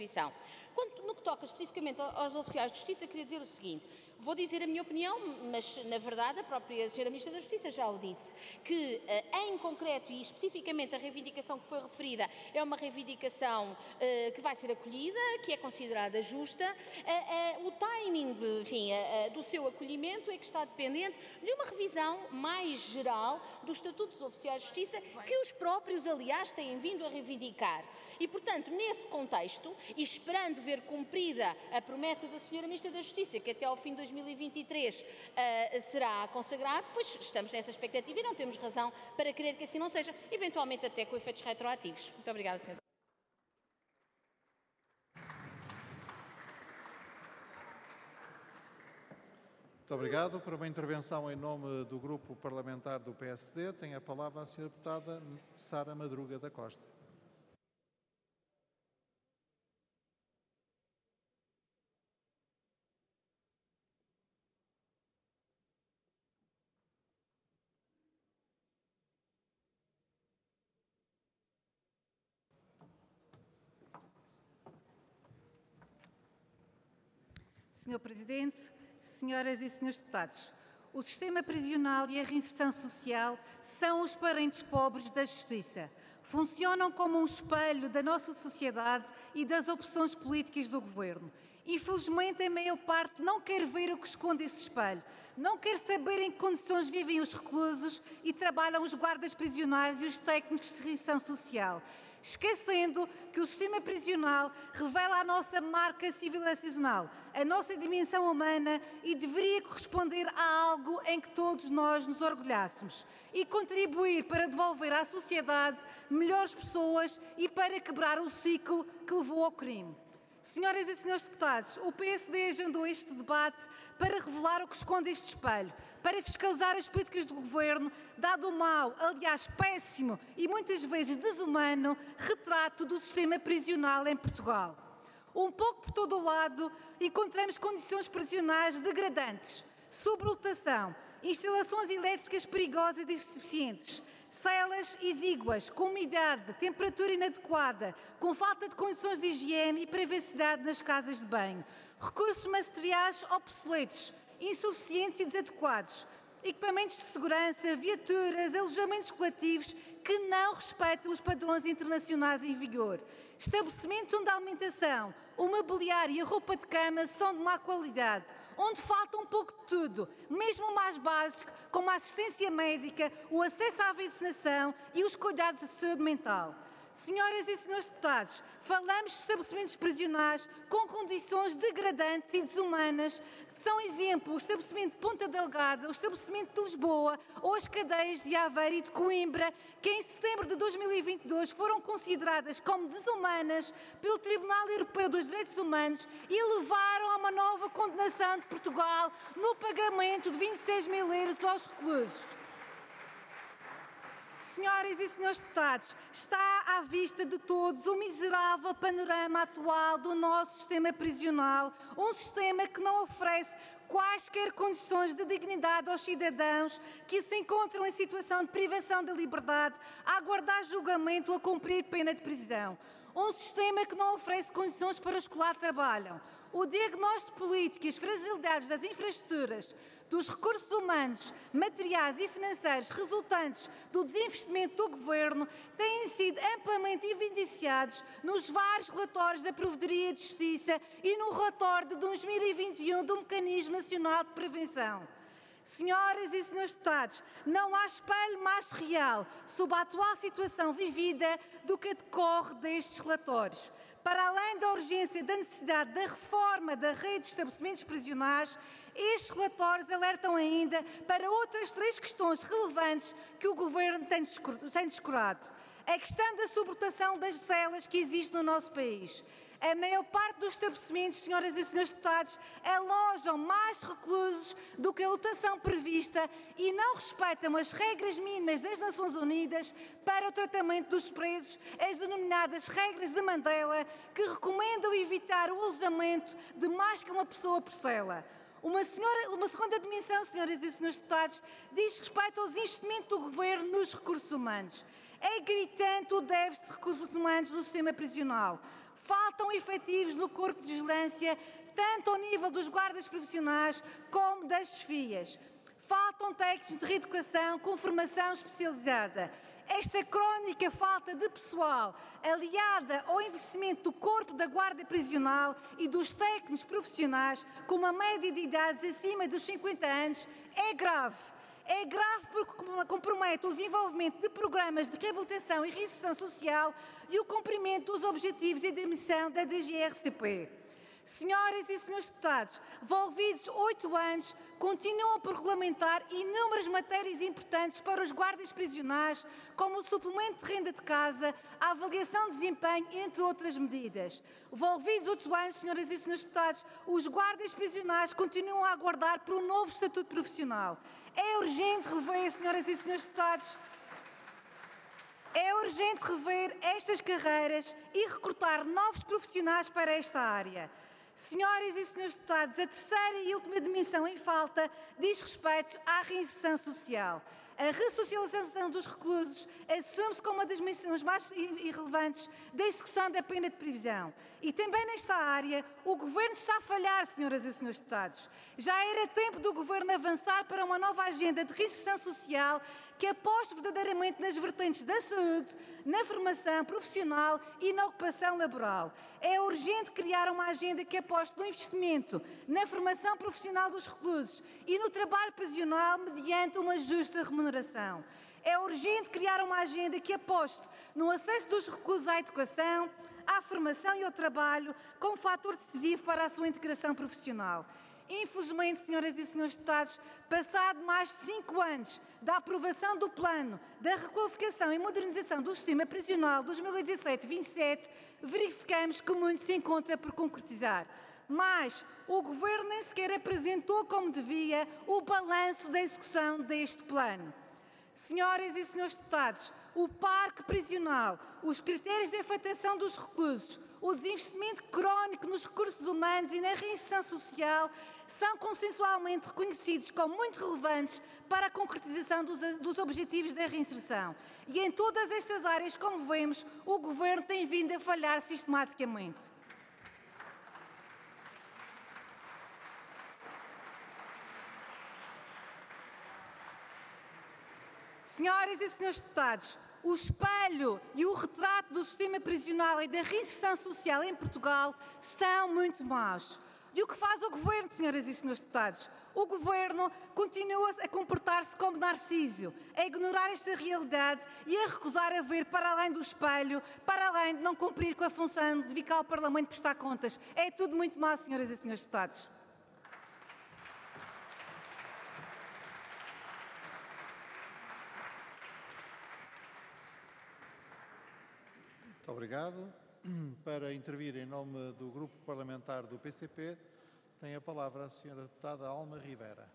revisão. No que toca especificamente aos oficiais de justiça, queria dizer o seguinte: vou dizer a minha opinião, mas na verdade a própria Sra. Ministra da Justiça já o disse, que em concreto e especificamente a reivindicação que foi referida é uma reivindicação que vai ser acolhida, que é considerada justa. O timing, enfim, do seu acolhimento é que está dependente de uma revisão mais geral dos estatutos oficiais de justiça, que os próprios, aliás, têm vindo a reivindicar. E, portanto, nesse contexto, e esperando ver cumprida a promessa da Sra. Ministra da Justiça, que até ao fim de 2023 será consagrado, pois estamos nessa expectativa e não temos razão para crer que assim não seja, eventualmente até com efeitos retroativos. Muito obrigada, Sra. Muito obrigado. Para uma intervenção em nome do Grupo Parlamentar do PSD, tem a palavra a Sra. Deputada Sara Madruga da Costa. Senhor Presidente, senhoras e senhores deputados, o sistema prisional e a reinserção social são os parentes pobres da justiça. Funcionam como um espelho da nossa sociedade e das opções políticas do governo. Infelizmente, a maior parte não quer ver o que esconde esse espelho, não quer saber em que condições vivem os reclusos e trabalham os guardas prisionais e os técnicos de reinserção social, esquecendo que o sistema prisional revela a nossa marca civilizacional, a nossa dimensão humana e deveria corresponder a algo em que todos nós nos orgulhássemos e contribuir para devolver à sociedade melhores pessoas e para quebrar o ciclo que levou ao crime. Senhoras e senhores deputados, o PSD agendou este debate para revelar o que esconde este espelho, para fiscalizar as políticas do governo, dado o mau, aliás péssimo e muitas vezes desumano, retrato do sistema prisional em Portugal. Um pouco por todo o lado, encontramos condições prisionais degradantes, sobrelotação, instalações elétricas perigosas e deficientes, celas exíguas, com umidade, temperatura inadequada, com falta de condições de higiene e privacidade nas casas de banho, recursos materiais obsoletos, insuficientes e desadequados, equipamentos de segurança, viaturas, alojamentos coletivos que não respeitam os padrões internacionais em vigor, estabelecimentos onde a alimentação, o mobiliário e a roupa de cama são de má qualidade, onde falta um pouco de tudo, mesmo o mais básico, como a assistência médica, o acesso à vacinação e os cuidados de saúde mental. Senhoras e senhores deputados, falamos de estabelecimentos prisionais com condições degradantes e desumanas, que são exemplo o estabelecimento de Ponta Delgada, o estabelecimento de Lisboa ou as cadeias de Aveiro e de Coimbra, que em setembro de 2022 foram consideradas como desumanas pelo Tribunal Europeu dos Direitos Humanos e levaram a uma nova condenação de Portugal no pagamento de 26 mil euros aos reclusos. Senhoras e senhores deputados, está à vista de todos o miserável panorama atual do nosso sistema prisional, um sistema que não oferece quaisquer condições de dignidade aos cidadãos que se encontram em situação de privação da liberdade, a aguardar julgamento ou a cumprir pena de prisão. Um sistema que não oferece condições para os que lá trabalham. O diagnóstico de políticas, fragilidades das infraestruturas, dos recursos humanos, materiais e financeiros resultantes do desinvestimento do Governo têm sido amplamente evidenciados nos vários relatórios da Provedoria de Justiça e no relatório de 2021 do Mecanismo Nacional de Prevenção. Senhoras e senhores deputados, não há espelho mais real sob a atual situação vivida do que decorre destes relatórios. Para além da urgência da necessidade da reforma da rede de estabelecimentos prisionais, estes relatórios alertam ainda para outras três questões relevantes que o Governo tem descurado. A questão da sobrelotação das celas que existe no nosso país. A maior parte dos estabelecimentos, senhoras e senhores deputados, alojam mais reclusos do que a lotação prevista e não respeitam as regras mínimas das Nações Unidas para o tratamento dos presos, as denominadas regras de Mandela, que recomendam evitar o alojamento de mais que uma pessoa por cela. Uma segunda dimensão, senhoras e senhores deputados, diz respeito aos investimentos do Governo nos recursos humanos. É gritante o déficit de recursos humanos no sistema prisional. Faltam efetivos no corpo de vigilância, tanto ao nível dos guardas profissionais como das chefias. Faltam técnicos de reeducação com formação especializada. Esta crónica falta de pessoal, aliada ao envelhecimento do corpo da Guarda Prisional e dos técnicos profissionais, com uma média de idades acima dos 50 anos, é grave. É grave porque compromete o desenvolvimento de programas de reabilitação e reinserção social e o cumprimento dos objetivos e da missão da DGRCP. Senhoras e senhores deputados, envolvidos 8 anos, continuam por regulamentar inúmeras matérias importantes para os guardas prisionais, como o suplemento de renda de casa, a avaliação de desempenho, entre outras medidas. Envolvidos 8 anos, senhoras e senhores deputados, os guardas prisionais continuam a aguardar por um novo estatuto profissional. É urgente rever, senhoras e senhores deputados, é urgente rever estas carreiras e recrutar novos profissionais para esta área. Senhoras e senhores deputados, a terceira e última dimensão em falta diz respeito à reinserção social. A ressocialização dos reclusos assume-se como uma das dimensões mais irrelevantes da execução da pena de prisão. E também nesta área, o Governo está a falhar, senhoras e senhores deputados. Já era tempo do Governo avançar para uma nova agenda de reinserção social que aposte verdadeiramente nas vertentes da saúde, na formação profissional e na ocupação laboral. É urgente criar uma agenda que aposte no investimento, na formação profissional dos reclusos e no trabalho prisional mediante uma justa remuneração. É urgente criar uma agenda que aposte no acesso dos reclusos à educação, à formação e ao trabalho como fator decisivo para a sua integração profissional. Infelizmente, senhoras e senhores deputados, passado mais de 5 anos da aprovação do Plano da Requalificação e Modernização do Sistema Prisional 2017-27, verificamos que muito se encontra por concretizar. Mas o Governo nem sequer apresentou como devia o balanço da execução deste plano. Senhoras e senhores deputados, o parque prisional, os critérios de afetação dos reclusos, o desinvestimento crónico nos recursos humanos e na reinserção social são consensualmente reconhecidos como muito relevantes para a concretização dos objetivos da reinserção. E em todas estas áreas, como vemos, o Governo tem vindo a falhar sistematicamente. Senhoras e senhores deputados, o espelho e o retrato do sistema prisional e da reinserção social em Portugal são muito maus. E o que faz o Governo, senhoras e senhores deputados? O Governo continua a comportar-se como Narciso, a ignorar esta realidade e a recusar a ver para além do espelho, para além de não cumprir com a função de vir cá ao Parlamento prestar contas. É tudo muito mau, senhoras e senhores deputados. Muito obrigado. Para intervir em nome do Grupo Parlamentar do PCP, tem a palavra a senhora deputada Alma Rivera.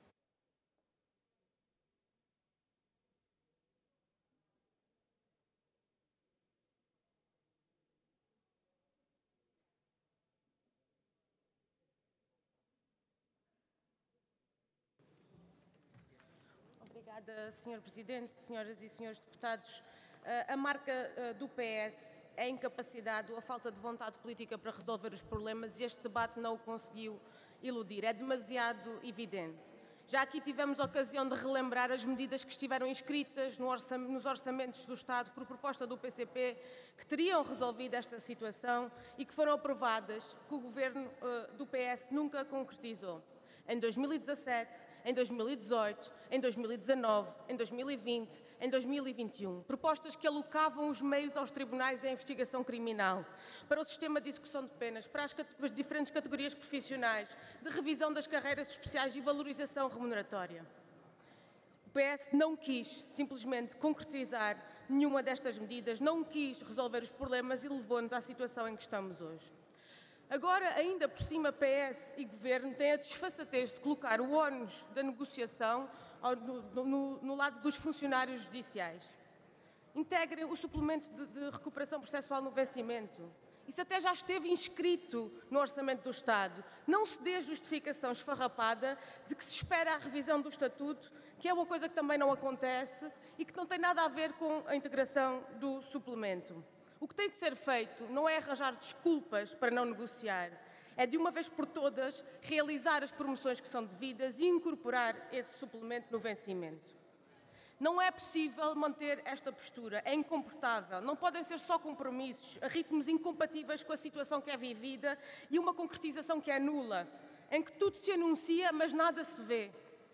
Obrigada, Sr. Presidente, senhoras e senhores deputados. A marca do PS é a incapacidade ou a falta de vontade política para resolver os problemas e este debate não o conseguiu iludir. É demasiado evidente. Já aqui tivemos a ocasião de relembrar as medidas que estiveram inscritas nos orçamentos do Estado por proposta do PCP, que teriam resolvido esta situação e que foram aprovadas, que o Governo do PS nunca concretizou. Em 2017, em 2018, em 2019, em 2020, em 2021. Propostas que alocavam os meios aos tribunais e à investigação criminal, para o sistema de execução de penas, para as diferentes categorias profissionais, de revisão das carreiras especiais e valorização remuneratória. O PS não quis simplesmente concretizar nenhuma destas medidas, não quis resolver os problemas e levou-nos à situação em que estamos hoje. Agora, ainda por cima, PS e Governo têm a desfaçatez de colocar o ónus da negociação no lado dos funcionários judiciais. Integrem o suplemento de recuperação processual no vencimento. Isso até já esteve inscrito no Orçamento do Estado. Não se dê justificação esfarrapada de que se espera a revisão do Estatuto, que é uma coisa que também não acontece e que não tem nada a ver com a integração do suplemento. O que tem de ser feito não é arranjar desculpas para não negociar, é de uma vez por todas realizar as promoções que são devidas e incorporar esse suplemento no vencimento. Não é possível manter esta postura, é incomportável. Não podem ser só compromissos, a ritmos incompatíveis com a situação que é vivida e uma concretização que é nula, em que tudo se anuncia, mas nada se vê.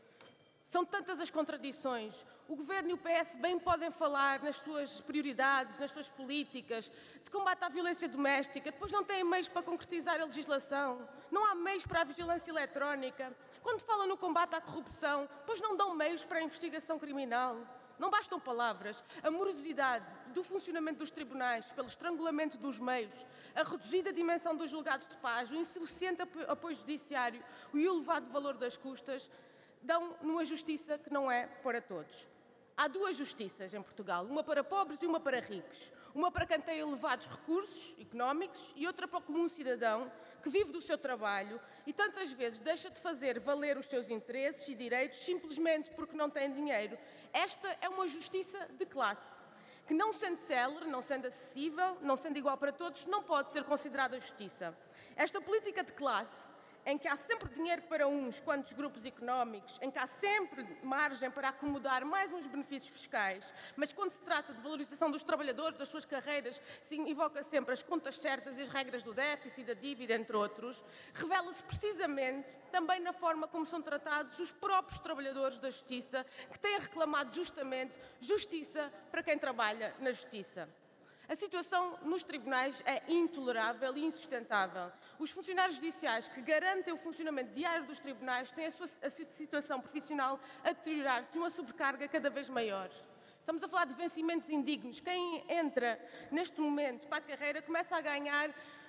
São tantas as contradições. O Governo e o PS bem podem falar nas suas prioridades, nas suas políticas, de combate à violência doméstica, depois não têm meios para concretizar a legislação, não há meios para a vigilância eletrónica. Quando falam no combate à corrupção, depois não dão meios para a investigação criminal. Não bastam palavras. A morosidade do funcionamento dos tribunais, pelo estrangulamento dos meios, a reduzida dimensão dos julgados de paz, o insuficiente apoio judiciário e o elevado valor das custas dão numa justiça que não é para todos. Há duas justiças em Portugal, uma para pobres e uma para ricos. Uma para quem tem elevados recursos económicos e outra para o comum cidadão que vive do seu trabalho e tantas vezes deixa de fazer valer os seus interesses e direitos simplesmente porque não tem dinheiro. Esta é uma justiça de classe, que não sendo célere, não sendo acessível, não sendo igual para todos, não pode ser considerada justiça. Esta política de classe, em que há sempre dinheiro para uns quantos grupos económicos, em que há sempre margem para acomodar mais uns benefícios fiscais, mas quando se trata de valorização dos trabalhadores, das suas carreiras, se invoca sempre as contas certas e as regras do déficit, da dívida, entre outros, revela-se precisamente também na forma como são tratados os próprios trabalhadores da justiça, que têm reclamado justamente justiça para quem trabalha na justiça. A situação nos tribunais é intolerável e insustentável. Os funcionários judiciais que garantem o funcionamento diário dos tribunais têm a situação profissional a deteriorar-se e uma sobrecarga cada vez maior. Estamos a falar de vencimentos indignos. Quem entra neste momento para a carreira começa a ganhar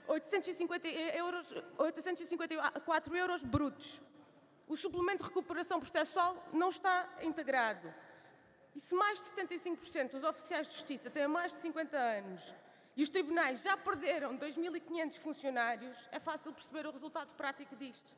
854 euros brutos. O suplemento de recuperação processual não está integrado. E se mais de 75% dos oficiais de justiça têm mais de 50 anos e os tribunais já perderam 2.500 funcionários, é fácil perceber o resultado prático disto.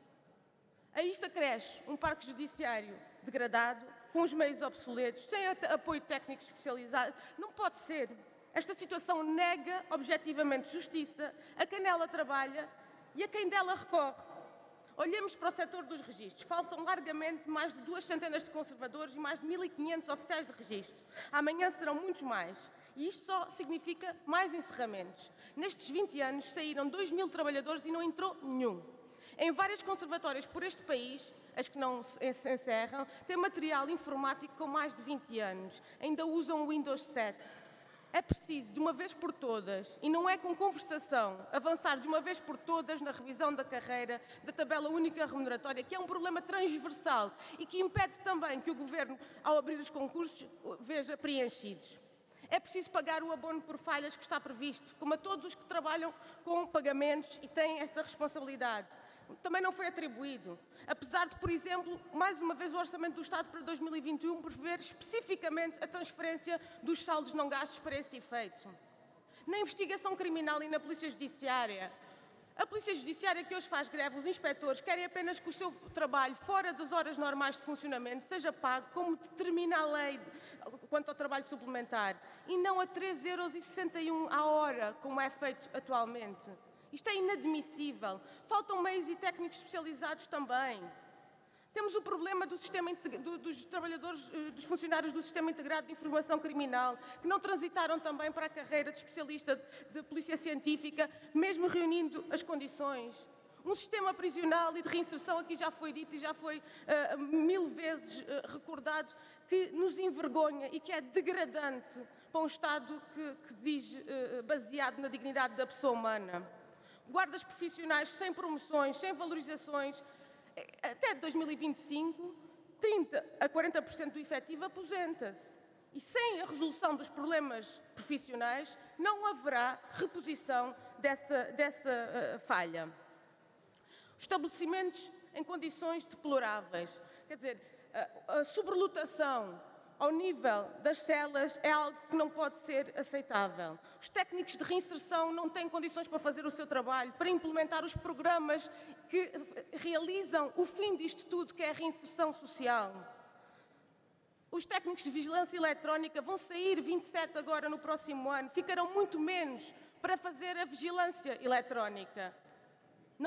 A isto acresce um parque judiciário degradado, com os meios obsoletos, sem apoio técnico especializado. Não pode ser. Esta situação nega objetivamente justiça a quem nela trabalha e a quem dela recorre. Olhemos para o setor dos registros. Faltam largamente mais de 200 de conservadores e mais de 1.500 oficiais de registro. Amanhã serão muitos mais. E isto só significa mais encerramentos. Nestes 20 anos saíram 2.000 trabalhadores e não entrou nenhum. Em várias conservatórias por este país, as que não se encerram, têm material informático com mais de 20 anos. Ainda usam o Windows 7. É preciso, de uma vez por todas, e não é com conversação, avançar de uma vez por todas na revisão da carreira, da tabela única remuneratória, que é um problema transversal e que impede também que o Governo, ao abrir os concursos, veja preenchidos. É preciso pagar o abono por falhas que está previsto, como a todos os que trabalham com pagamentos e têm essa responsabilidade. Também não foi atribuído. Apesar de, por exemplo, mais uma vez o Orçamento do Estado para 2021 prever especificamente a transferência dos saldos não gastos para esse efeito. Na investigação criminal e na Polícia Judiciária, a Polícia Judiciária que hoje faz greve, os inspectores querem apenas que o seu trabalho, fora das horas normais de funcionamento, seja pago como determina a lei quanto ao trabalho suplementar e não a 3,61 € a hora, como é feito atualmente. Isto é inadmissível. Faltam meios e técnicos especializados também. Temos o problema dos trabalhadores, dos funcionários do Sistema Integrado de Informação Criminal, que não transitaram também para a carreira de especialista de polícia científica, mesmo reunindo as condições. Um sistema prisional e de reinserção, aqui já foi dito e já foi 1000 vezes recordado, que nos envergonha e que é degradante para um Estado que diz baseado na dignidade da pessoa humana. Guardas profissionais sem promoções, sem valorizações, até 2025, 30% a 40% do efetivo aposenta-se. E sem a resolução dos problemas profissionais, não haverá reposição dessa falha. Estabelecimentos em condições deploráveis. Quer dizer, a sobrelotação ao nível das celas é algo que não pode ser aceitável. Os técnicos de reinserção não têm condições para fazer o seu trabalho, para implementar os programas que realizam o fim disto tudo, que é a reinserção social. Os técnicos de vigilância eletrónica vão sair 27 agora no próximo ano, ficarão muito menos para fazer a vigilância eletrónica.